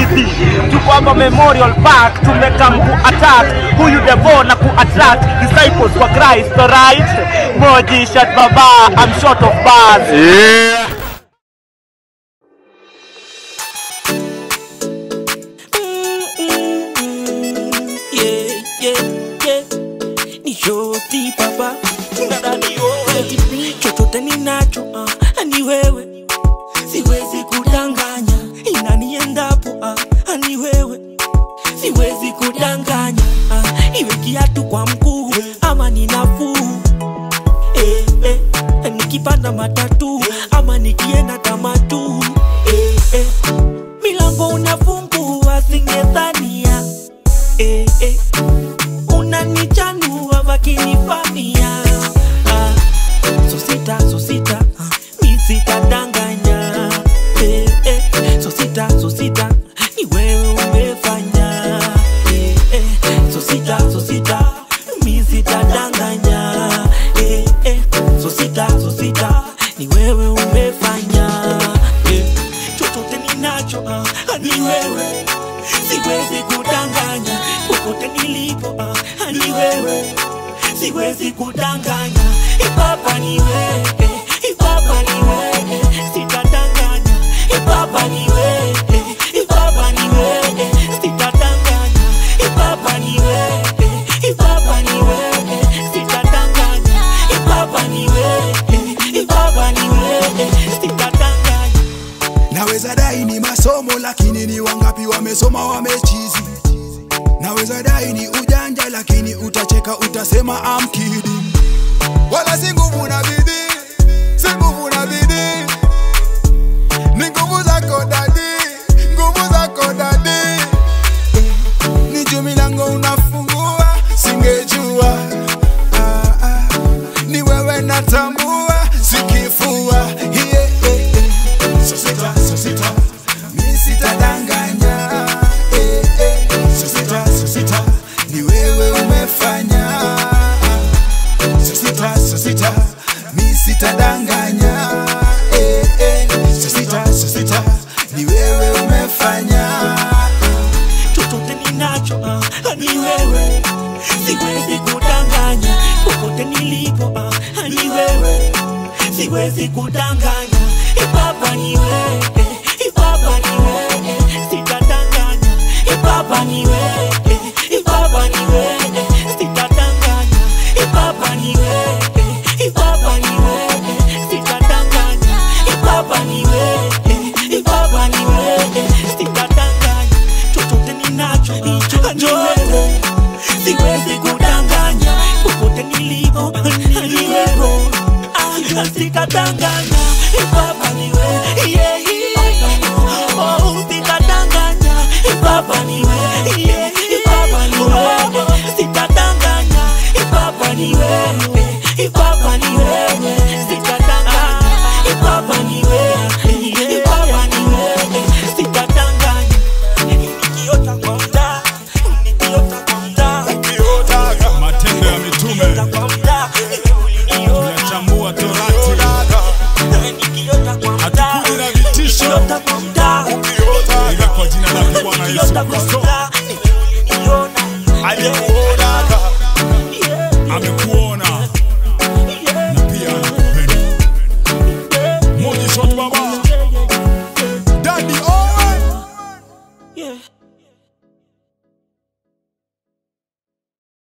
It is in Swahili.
hivi. Tuko hapa Memorial Park, tumekam ku-attack huyu devo na ku-attract disciples kwa Christ, alright? Moji shot baba, I'm short of bars. Yeah. Ni shoti papa, chochote ninacho ni wewe, siwezi kudanganya, inaniendapo ni wewe, siwezi kudanganya, iwe kiatu kwa mguu ama ni nafuu, nikipanda matatu ama nikienda tamatu, milango unafungua singedhania, unanichanua wakinifamia, so sita mi sitadanganya, so sita ni wewe umefanya, so sita mi sitadanganya, so sita ni wewe umefanya, chochote ninacho ni wewe, siwezi kudanganya, popote nilipo ni wewe, siwezi kudanganya, ipapa ni wewe, ipapa ni wewe, sitadanganya, ipapa ni wewe, ipapa ni wewe, sitadanganya, ipapa ni wewe, ipapa ni wewe, sitadanganya, ipapa ni wewe, ipapa ni wewe, sitadanganya. Naweza dai ni masomo lakini ni wangapi wamesoma wamechizi. Naweza dai ni ujanja lakini utacheka utasema I'm kidding. Wala si nguvu na bidii, si nguvu na bidii, ni nguvu zako dadi, nguvu zako dadi. Ni juu milango unafungua singejua, ni wewe natambua sikifua, so sita mi sitadanganya, so sita ni wewe umefanya, so sita mi sitadanganya, so sita ni wewe umefanya, chochote ninacho ni wewe, siwezi kudanganya, popote nilipo ni wewe, siwezi kudanganya, ipapa ni wewe, ipapa ni wewe, sitadanganya, ipapa ni wewe, ipapa ni wewe, sitadanganya, ipapa ni wewe, ipapa ni wewe, sitadanganya, ipapa ni wewe, ipapa ni wewe, sitadanganya, chochote ninacho ni wewe, siwezi kudanganya, popote nilipo ni wewe, sitadanganya, ipapa ni wewe, oh sitadanganya, ipapa ni wewe, ipapa ni wewe, sitadanganya, ipapa ni wewe, ipapa ni wewe, sitadanganya, ipapa ni wewe, ipapa ni wewe, sitadanganya, nikiota kwa mtaa, nikiota kwa mtaa, matendo ya mitume tunachambua torati, hatukuli na vitisho, ila kwa jina lake Bwana Yesu Kristo amekuona na pia anakupenda. Moji shot baba, Daddy Owen.